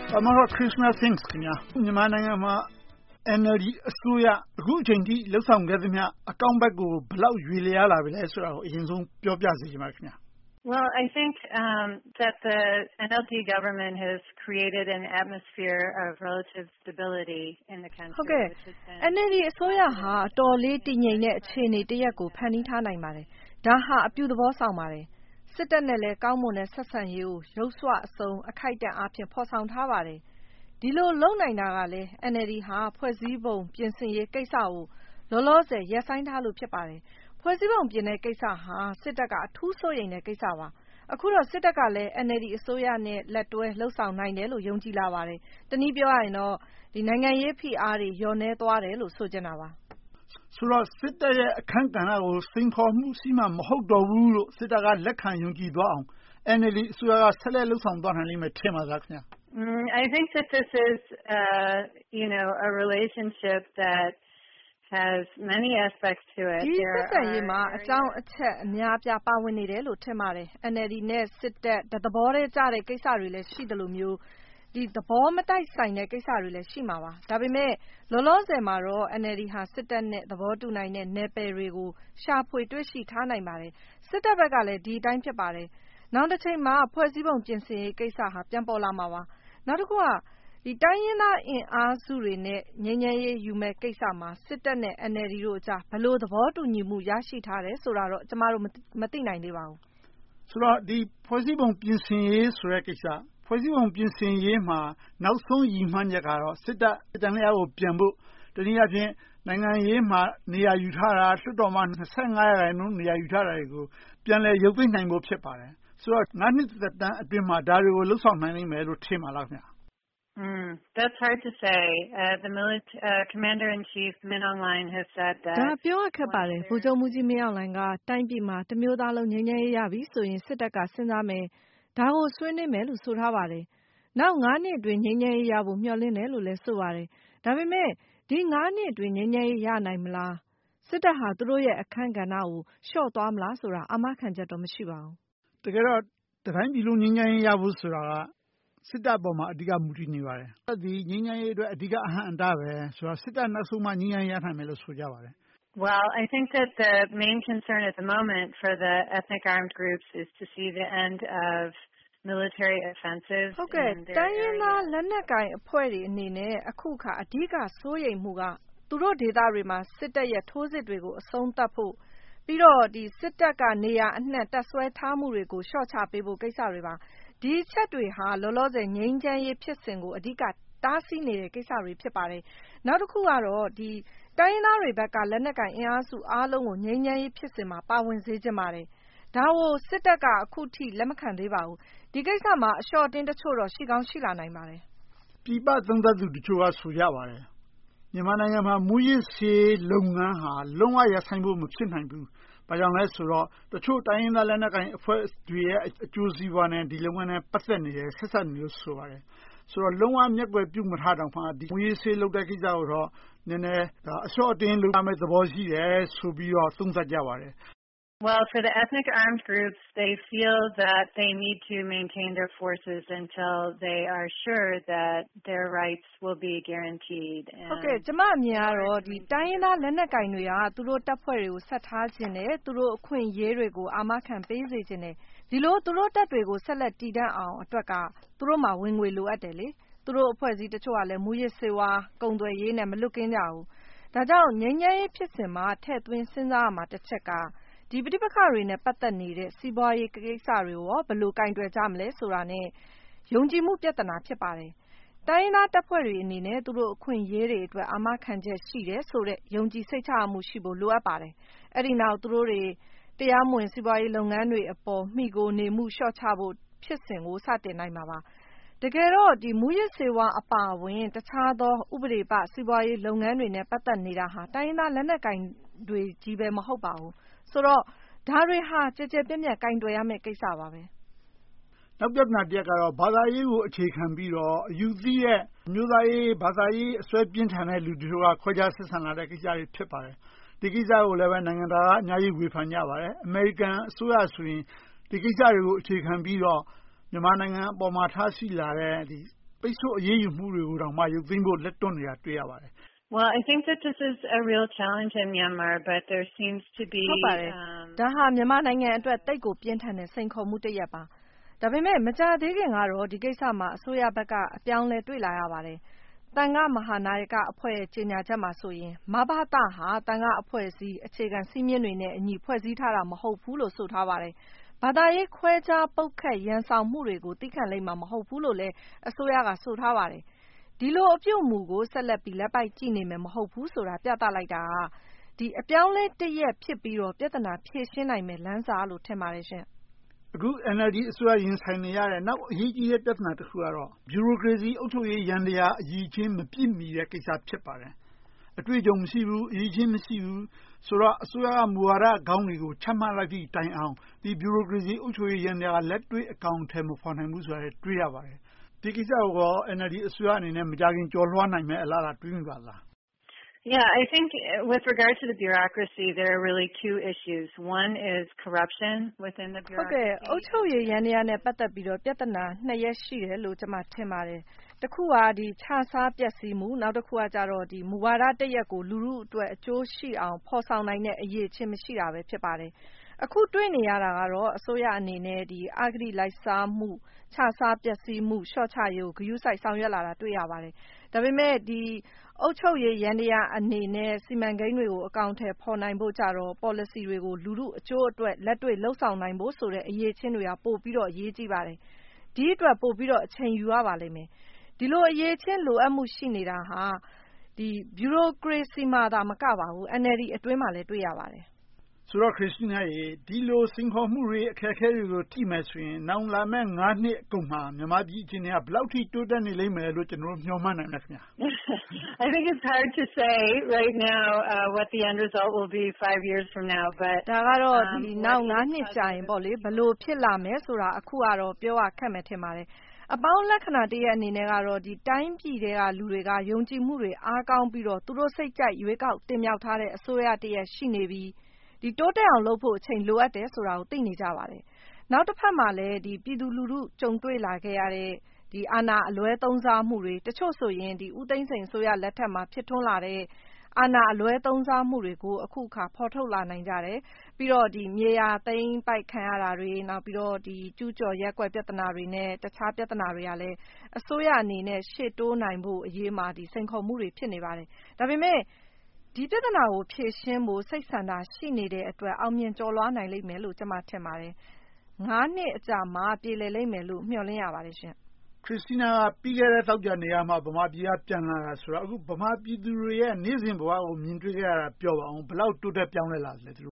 Christmas things ခင်ဗျာမြန်မာနိုင်ငံမှာ NLD အစိုးရအခုအချိန်ထိလှုပ်ဆောင်ခဲ့သမျှအကောင့်ဘက်ကိုဘယ်လောက်ရွေလျားလာပြီလဲဆိုတာကိုအရင်ဆုံးပြောပြစေချင်ပါခင်ဗျာ Well, I think that the NLD government has created an atmosphere of relative stability in the country. ဟုတ်ကဲ့ NLD အစိုးရဟာအတော်လေးတည်ငြိမ်တဲ့အခြေအနေတစ်ရပ်ကိုဖန်တီးထားနိုင်ပါတယ်။ဒါဟာအပြုသဘောဆောင်ပါတယ်။စစ်တပ်နဲ့လည်းကောင်းမွန်တဲ့ဆက်ဆံရေးကိုရုပ်စွအဆုံးအခိုက်အတန့်အားဖြင့်ဖော်ဆောင်ထားပါတယ်။ဒီလိုလုံနိုင်တာကလည်း NLD ဟာဖွဲ့စည်းပုံပြင်ဆင်ရေးကိစ္စကိုလောလောဆယ်ရပ်ဆိုင်းထားလို့ဖြစ်ပါတယ်။ဖွဲ့စည်းပုံပြင်တဲ့ကိစ္စဟာစစ်တပ်ကအထူးစိုးရိမ်တဲ့ကိစ္စပါ။အခုတော့စစ်တပ်ကလည်း NLD အစိုးရနဲ့လက်တွဲလှုပ်ဆောင်နိုင်တယ်လို့ယုံကြည်လာပါတယ်။တနည်းပြောရရင်တော့ဒီနိုင်ငံရေးဖိအားတွေလျော့နည်းသွားတယ်လို့ဆိုချင်တာပါ။ဆိုတော့စစ်တပ်ရဲ့အခန်းကဏ္ဍကိုစိန်ခေါ်မှုရှိမှမဟုတ်တော့ဘူးလို့စစ်တပ်ကလက်ခံယုံကြည်သွားအောင် NLD အစိုးရကဆက်လက်လှုပ်ဆောင်သွားနိုင်လိမ့်မယ်ထင်ပါလားခင်ဗျာ I think that this is a relationship that has many aspects to it. ဒီဆက်ဆံရေးမှာအကြောင်းအချက်အများအပြားပါဝင်နေတယ်လို့ထင်ပါတယ်။ NLD နဲ့စစ်တပ်သဘောတည်းကျတဲ့ကိစ္စတွေလည်းရှိတယ်လို့မျိုးဒီသဘောမတိုက်ဆိုင်တဲ့ကိစ္စတွေလည်းရှိမှာပါ။ဒါပေမဲ့လောလောဆယ်မှာတော့ NLD ဟာစစ်တပ်နဲ့သဘောတူနိုင်တဲ့နယ်ပယ်တွေကိုရှာဖွေတွေ့ရှိထားနိုင်ပါတယ်။စစ်တပ်ဘက်ကလည်းဒီအတိုင်းဖြစ်ပါတယ်။နောက်တစ်ချိန်မှာဖွဲ့စည်းပုံပြင်ဆင်ရေးကိစ္စဟာပြန်ပေါ်လာမှာပါ။နောက်တစ်ခုကဒီတိုင်းရင်းသားအင်အားစုတွေနဲ့ငြိမ်းချမ်းရေးယူမဲ့ကိစ္စမှာစစ်တပ်နဲ့ NLD တို့အကြားဘယ်လိုသဘောတူညီမှုရရှိထားတယ်ဆိုတာတော့ကျမတို့မသိနိုင်သေးပါဘူး။ဆိုတော့ဒီဖွဲ့စည်းပုံပြင်ဆင်ရေးဆိုတဲ့ကိစ္စဖွဲ့စည်းပုံပြင်ဆင်ရေးမှာနောက်ဆုံးရည်မှန်းချက်ကတော့စစ်တပ်တန်လျာကိုပြန်ဖို့တနည်းအားဖြင့်နိုင်ငံရေးမှာနေရာယူထားတာလွှတ်တော်မှာ25%နေရာယူထားတာတွေကိုပြန်လည်ရုပ်သိမ်းနိုင်ဖို့ဖြစ်ပါတယ်။ဆိုတော့9နှစ်သက်တမ်းအတွင်းမှာဒါတွေကိုလှုပ်ဆောင်နိုင်နိုင်မယ်လို့ထင်ပါလားခင်ဗျာ That's hard to say. The Commander-in-Chief Min Aung Hlaing has said that. ဒါပြောရခက်ပါတယ်။ဗိုလ်ချုပ်မှူးကြီးမင်းအောင်လှိုင်ကတိုင်းပြည်မှာတမျိုးသားလုံးငြိမ်းချမ်းရေးရပြီဆိုရင်စစ်တပ်ကစဉ်းစားမယ်။ဒါကိုဆွေးနွေးမယ်လို့ဆိုထားပါတယ်။နောက်9နှစ်အတွင်းငြိမ်းချမ်းရေးရဖို့မျှော်လင့်တယ်လို့လည်းဆိုပါတယ်။ဒါပေမဲ့ဒီ9နှစ်အတွင်းငြိမ်းချမ်းရေးရနိုင်မလား။စစ်တပ်ဟာသူတို့ရဲ့အခန်းကဏ္ဍကိုလျှော့သွားမလားဆိုတာအာမခံချက်တော့မရှိပါဘူး။တကယ်တော့တိုင်းပြည်လုံးငြိမ်းချမ်းရေးရဖို့ဆိုတာကစစ်တပ်ပေါ်မှာအဓိကမူတည်နေပါတယ်။ဒီငြိမ်းချမ်းရေးအတွက်အဓိကအဟန့်အတားပဲဆိုတော့စစ်တပ်နောက်ဆုံးမှငြိမ်းချမ်းရေးရနိုင်မယ်လို့ဆိုကြပါတယ်။ Well, I think that the main concern at the moment for the ethnic armed groups is to see the end of military offensives. ဟုတ်ကဲ့တိုင်းရင်းသားလက်နက်ကိုင်အဖွဲ့တွေအနေနဲ့အခုအခါအဓိကစိုးရိမ်မှုကသူတို့ဒေသတွေမှာစစ်တပ်ရဲ့ထိုးစစ်တွေကိုအဆုံးသတ်ဖို့ပြီးတော့ဒီစစ်တပ်ကနေရာအနှံ့တပ်ဆွဲထားမှုတွေကိုလျှော့ချပေးဖို့ကိစ္စတွေပါဒီချက်တွေဟာလောလောဆယ်ငြိမ်းချမ်းရေးဖြစ်စဉ်ကိုအဓိကတားဆီးနေတဲ့ကိစ္စတွေဖြစ်ပါတယ်နောက်တစ်ခုကတော့ဒီတိုင်းရင်းသားတွေဘက်ကလက်နက်ကင်အင်အားစုအားလုံးကိုငြိမ်းချမ်းရေးဖြစ်စဉ်မှာပါဝင်စေချင်ပါတယ်ဒါကိုစစ်တပ်ကအခုထိလက်မခံသေးပါဘူးဒီကိစ္စမှာအလျှော့တင်းတချို့တော့ရှိကောင်းရှိလာနိုင်ပါတယ်ပြည်ပသုံးသပ်သူတချို့ကဆိုကြပါတယ်မြန်မာနိုင်ငံမှာမူရစ်စေလုပ်ငန်းဟာလုံးဝရပ်ဆိုင်းဖို့မဖြစ်နိုင်ဘူးဘာကြောင့်လဲဆိုတော့တချို့တိုင်းရင်းသားလက်နက်ကိုင်အဖွဲ့တွေရဲ့အကျိုးစီးပွားနဲ့ဒီလုပ်ငန်းနဲ့ပတ်သက်နေတယ်ဆက်ဆက်နေလို့ဆိုပါတယ်ဆိုတော့လုံးဝမျက်ကွယ်ပြုမထားတော့မှဒီမူရစ်စေလုပ်တဲ့ကိစ္စကိုတော့နည်းနည်းအလျှော့အတင်းလုပ်ရမယ့်သဘောရှိတယ်ဆိုပြီးတော့သုံးသပ်ကြပါတယ် Well, for the ethnic armed groups, they feel that they need to maintain their forces until they are sure that their rights will be guaranteed. ဟုတ်ကဲ့ကျမအမြင်ကတော့ဒီတိုင်းရင်းသားလက်နက်ကိုင်တွေကသူတို့တပ်ဖွဲ့တွေကိုဆက်ထားခြင်းနဲ့သူတို့အခွင့်အရေးတွေကိုအာမခံပေးစေခြင်းနဲ့ဒီလိုသူတို့တပ်တွေကိုဆက်လက်တည်တံ့အောင်အတွက်ကသူတို့မှာဝင်ငွေလိုအပ်တယ်လေသူတို့အဖွဲ့အစည်းတချို့ကလည်းမူရစ်စေဝါကုန်သွယ်ရေးနဲ့မလွတ်ကင်းကြဘူးဒါကြောင့်ငြိမ်းချမ်းရေးဖြစ်စဉ်မှာထည့်သွင်းစဉ်းစားရမှာတစ်ချက်ကဒီပဋိပက္ခတွေနဲ့ပတ်သက်နေတဲ့စီးပွားရေးကိစ္စတွေရောဘယ်လိုကင်တွယ်ကြမလဲဆိုတာနဲ့ယုံကြည်မှုပြဿနာဖြစ်ပါတယ်။တိုင်းရင်းသားတပ်ဖွဲ့တွေအနေနဲ့သူတို့အခွင့်အရေးတွေအတွက်အာမခံချက်ရှိတယ်ဆိုတဲ့ယုံကြည်စိတ်ချမှုရှိဖို့လိုအပ်ပါတယ်။အဲ့ဒီနောက်သူတို့တွေတရားမဝင်စီးပွားရေးလုပ်ငန်းတွေအပေါ်မိကိုနေမှုလျှော့ချဖို့ဖြစ်စဉ်ကိုစတင်နိုင်မှာပါ။တကယ်တော့ဒီမူရစ်စေဝါအပါအဝင်တခြားသောဥပဒေပစီးပွားရေးလုပ်ငန်းတွေနဲ့ပတ်သက်နေတာဟာတိုင်းရင်းသားလက်နက်ကိုင်တွေကြီးပဲမဟုတ်ပါဘူး။ဆိုတော့ဒါတွေဟာကြည်ကြဲပြန့်ပြန့်ကင်တွယ်ရမယ့်ကိစ္စပါပဲနောက်ပြဿနာတစ်ရပ်ကတော့ဘာသာရေးကိုအခြေခံပြီးတော့အယူသီးရဲ့မျိုးသားရေးဘာသာရေးအစွဲပြင်းထန်တဲ့လူတို့ကခွဲခြားဆက်ဆံလာတဲ့ကိစ္စတွေဖြစ်ပါတယ်ဒီကိစ္စကိုလည်းပဲနိုင်ငံသားကအများကြီးဝေဖန်ကြပါတယ်အမေရိကန်အစိုးရဆိုရင်ဒီကိစ္စတွေကိုအခြေခံပြီးတော့မြန်မာနိုင်ငံအပေါ်မှာထားရှိလာတဲ့ဒီပိတ်ဆို့အရေးယူမှုတွေကိုတောင်မှရုပ်သိမ်းဖို့လက်တွန့်နေတာတွေ့ရပါတယ် Well, I think that this is a real challenge in Myanmar, but there seems to be ဟုတ်ပါတယ်ဒါဟာမြန်မာနိုင်ငံအတွက်တိတ်ကိုပြင်းထန်တဲ့စိန်ခေါ်မှုတစ်ရပ်ပါဒါပေမဲ့မကြာသေးခင်ကတော့ဒီကိစ္စမှာအစိုးရဘက်ကအပြောင်းလဲတွေ့လာရပါတယ်တန်ခါမဟာနာယကအဖွဲ့ရဲ့ကြေညာချက်မှာဆိုရင်မဘာသာဟာတန်ခါအဖွဲ့အစည်းအခြေခံစည်းမျဉ်းတွေနဲ့အညီဖွဲ့စည်းထားတာမဟုတ်ဘူးလို့ဆိုထားပါတယ်ဘာသာရေးခွဲခြားပုတ်ခတ်ရန်ဆောင်မှုတွေကိုသိခံလိမ့်မှာမဟုတ်ဘူးလို့လည်းအစိုးရကဆိုထားပါတယ်ဒီလိုအပြုတ်မှုကိုဆက်လက်ပြီးလက်ပိုက်ကြည့်နေမယ်မဟုတ်ဘူးဆိုတာပြသလိုက်တာဒီအပြောင်းလဲတစ်ရက်ဖြစ်ပြီးတော့ပြဿနာဖြေရှင်းနိုင်မယ်လမ်းစာလို့ထင်ပါတယ်ရှင်အခု NLD အစိုးရရင်ဆိုင်နေရတဲ့နောက်အရေးကြီးတဲ့ပြဿနာတစ်ခုကတော့ bureaucracy အုပ်ချုပ်ရေးယန္တရားအကြီးချင်းမပြည့်မီတဲ့ကိစ္စဖြစ်ပါတယ်အတွေ့အကြုံမရှိဘူးအရေးချင်းမရှိဘူးဆိုတော့အစိုးရကမူဝါဒခေါင်းတွေကိုချမှတ်လိုက်ပြီးတိုင်အောင်ဒီ bureaucracy အုပ်ချုပ်ရေးယန္တရားလက်တွေ့အကောင်အထည်မဖော်နိုင်ဘူးဆိုတာတွေ့ရပါတယ်ဒီကိစ္စကို NLD အစိုးရအနေနဲ့မကြခင်ကျော်လွှားနိုင်မယ်အလားအလာတွေးမိပါလား Yeah, I think with regard to the bureaucracy, there are really two issues. One is corruption within the bureaucracy. ဟုတ်ကဲ့အုပ်ချုပ်ရေးယန္တရားနဲ့ပတ်သက်ပြီးတော့ပြဿနာနှစ်ရပ်ရှိတယ်လို့ကျွန်မထင်ပါတယ်တစ်ခုကဒီခြားစားပျက်စီးမှုနောက်တစ်ခုကကြတော့ဒီမူဝါဒတစ်ရပ်ကိုလူထုအတွက်အကျိုးရှိအောင်ဖော်ဆောင်နိုင်တဲ့အရေးချင်းမရှိတာပဲဖြစ်ပါတယ်အခုတွေ့နေရတာကတော့အစိုးရအနေနဲ့ဒီအဂတိလိုက်စားမှုခြားစားပျက်စီးမှုရှော့ချရေးကိုဂရုစိုက်ဆောင်ရွက်လာတာတွေ့ရပါတယ်ဒါပေမဲ့ဒီအုပ်ချုပ်ရေးယန္တရားအနေနဲ့စီမံကိန်းတွေကိုအကောင့်ထဲပေါ်နိုင်ဖို့ကြတော့ policy တွေကိုလူထုအကျိုးအတွက်လက်တွေ့လှုပ်ဆောင်နိုင်ဖို့ဆိုတဲ့အရေးချင်းတွေကပို့ပြီးတော့အရေးကြီးပါတယ်ဒီအတွက်ပို့ပြီးတော့အချိန်ယူရပါလိမ့်မယ်ဒီလိုအရေးချင်းလိုအပ်မှုရှိနေတာဟာဒီ bureaucracy မှာသာမကပါဘူး NLD အတွင်းမှာလည်းတွေ့ရပါတယ်ဆိုတော့ခရစ်စတီနာရေဒီလိုစိန်ခေါ်မှုတွေအခက်အခဲတွေကိုထိမယ်ဆိုရင်နောက်လာမယ့်9နှစ်အကုန်မှာမြန်မာပြည်အခြေအနေကဘယ်လောက်ထိတိုးတက်နေလိမ့်မယ်လို့ကျွန်တော်မျှော်မှန်းနိုင်လဲခင်ဗျာ I think it's hard to say right now what the end result will be 5 years from now but ဒါကတော့ဒီနောက်9နှစ်ကြာရင်ပေါ့လေဘယ်လိုဖြစ်လာမယ်ဆိုတာအခုကတော့ပြောရခက်မယ်ထင်ပါတယ်အပေါင်းလက္ခဏာတရအနေနဲ့ကတော့ဒီတိုင်းပြည်တွေကလူတွေကယုံကြည်မှုတွေအားကောင်းပြီးတော့သူတို့စိတ်ကြိုက်ရွေးကောက်တင်မြှောက်ထားတဲ့အစိုးရတရရှိနေပြီးဒီတိုးတက်အောင်လုပ်ဖို့အချိန်လိုအပ်တယ်ဆိုတာကိုသိနေကြပါတယ်နောက်တစ်ဖက်မှာလည်းဒီပြည်သူလူထုကြုံတွေ့လာခဲ့ရတဲ့ဒီအာဏာအလွဲသုံးစားမှုတွေတချို့ဆိုရင်ဒီဦးသိန်းစိန်အစိုးရလက်ထက်မှာဖြစ်ထွန်းလာတဲ့အာဏာအလွဲသုံးစားမှုတွေကိုအခုအခါဖော်ထုတ်လာနိုင်ကြတယ်ပြီးတော့ဒီမြေယာသိမ်းပိုက်ခံရတာတွေနောက်ပြီးတော့ဒီကျူးကျော်ရက်ကွက်ပြဿနာတွေနဲ့တခြားပြဿနာတွေကလည်းအစိုးရအနေနဲ့ရှေ့တိုးနိုင်ဖို့အရေးမှာဒီစိန်ခေါ်မှုတွေဖြစ်နေပါတယ်ဒါပေမဲ့ဒီပြဿနာကိုဖြေရှင်းဖို့စိတ်ဆန္ဒရှိနေတဲ့အတွက်အောင်မြင်ကျော်လွှားနိုင်လိမ့်မယ်လို့ကျွန်မထင်ပါတယ်9နှစ်အကြာမှာပြေလည်လိမ့်မယ်လို့မျှော်လင့်ရပါတယ်ရှင်ခရစ်စတီနာကပြီးခဲ့တဲ့တောက်ကြနေရမှာဗမာပြည်ကပြန်လာတာဆိုတော့အခုဗမာပြည်သူတွေရဲ့နေ့စဉ်ဘဝကိုမြင်တွေ့ခဲ့ရတာပြောပါအောင်ဘယ်လောက်တိုးတက်ပြောင်းလဲလာလဲသူတို့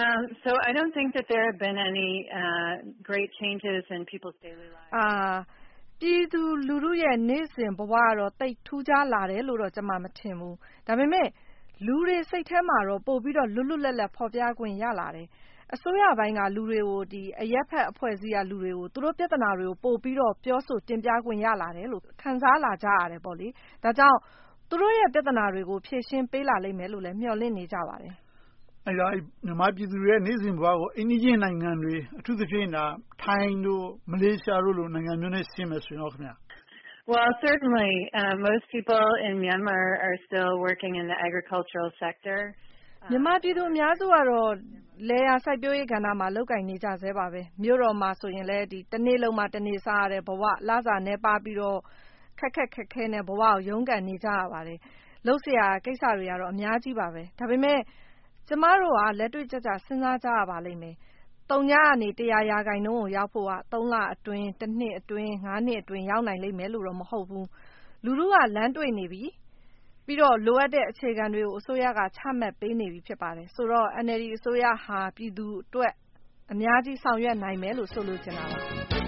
So I don't think that there have been any great changes in people's daily lives. ပြည်သူလူထုရဲ့နေ့စဉ်ဘဝကတော့တိတ်ထူးခြားလာတယ်လို့တော့ကျွန်မမထင်ဘူးဒါပေမဲ့လူတွေစိတ်ထဲမှာတော့ပို့ပြီးတော့လွတ်လွတ်လပ်လပ်ဖော်ပြခွင့်ရလာတယ်အစိုးရပိုင်းကလူတွေကိုဒီအရက်ဖက်အဖွဲ့အစည်းကလူတွေကိုသူတို့ပြဿနာတွေကိုပို့ပြီးတော့ပြောဆိုတင်ပြခွင့်ရလာတယ်လို့ခံစားလာကြရတယ်ပေါ့လေဒါကြောင့်သူတို့ရဲ့ပြဿနာတွေကိုဖြေရှင်းပေးလာလိမ့်မယ်လို့လည်းမျှော်လင့်နေကြပါတယ်အဲ့တော့မြန်မာပြည်သူတွေရဲ့နေ့စဉ်ဘဝကိုအိန္ဒိယနိုင်ငံတွေအထူးသဖြင့်ထိုင်းတို့မလေးရှားတို့လိုနိုင်ငံမျိုးနဲ့ရှင်းမယ်ဆိုရင်တော့ခင်ဗျာ Well, certainly, most people in Myanmar are still working in the agricultural sector. မြန်မာပြည်သူအများစုကတော့လယ်ယာစိုက်ပျိုးရေးကဏ္ဍမှာလုပ်ကိုင်နေကြဆဲပါပဲမြို့တော်မှာဆိုရင်လည်းဒီတစ်နေ့လုံးမှာတစ်နေ့စားရတဲ့ဘဝလစာနဲ့ပါပြီးတော့ခက်ခဲနဲ့ဘဝကိုရုန်းကန်နေကြရပါတယ်လုပ်เสียကိစ္စတွေကတော့အများကြီးပါပဲဒါပေမဲ့ကျမတို့ကလက်တွေ့ကျကျစဉ်းစားကြရပါလိမ့်မယ်3ညကနေ100%ကိုရောက်ဖို့က3လအတွင်း1နှစ်အတွင်း9နှစ်အတွင်းရောက်နိုင်လိမ့်မယ်လို့တော့မဟုတ်ဘူးလူထုကလမ်းတွေ့နေပြီပြီးတော့လိုအပ်တဲ့အခြေခံတွေကိုအစိုးရကချမှတ်ပေးနေပြီဖြစ်ပါတယ်ဆိုတော့ NLD အစိုးရဟာပြည်သူအတွက်အများကြီးဆောင်ရွက်နိုင်မယ်လို့ဆိုလိုချင်တာပါ